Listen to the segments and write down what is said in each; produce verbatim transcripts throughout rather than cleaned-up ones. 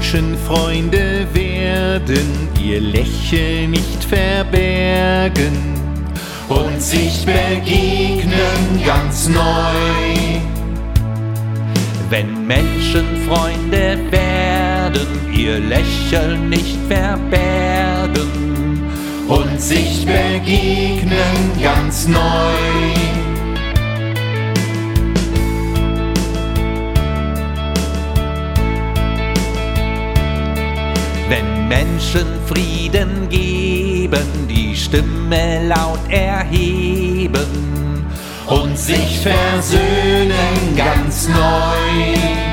Menschen Freunde werden, ihr Lächeln nicht verbergen und sich begegnen ganz neu. Wenn Menschen Freunde werden, ihr Lächeln nicht verbergen und sich begegnen ganz neu. Wenn Menschen Frieden geben, die Stimme laut erheben und sich versöhnen ganz neu.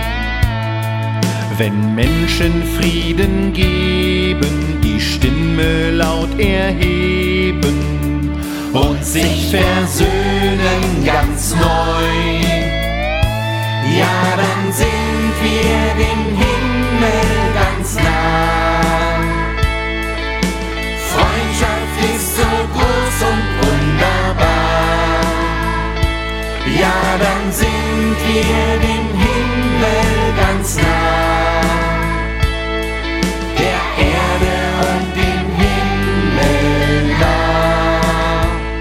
Wenn Menschen Frieden geben, die Stimme laut erheben und sich versöhnen ganz neu. Ja, dann sind wir dem Himmel ganz nah. Freundschaft ist so groß und wunderbar. Ja, dann sind wir dem Himmel ganz nah. Der Erde und dem Himmel nah.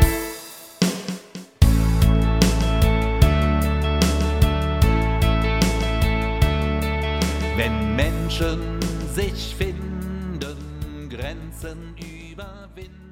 Wenn Menschen sich finden, Grenzen überwinden.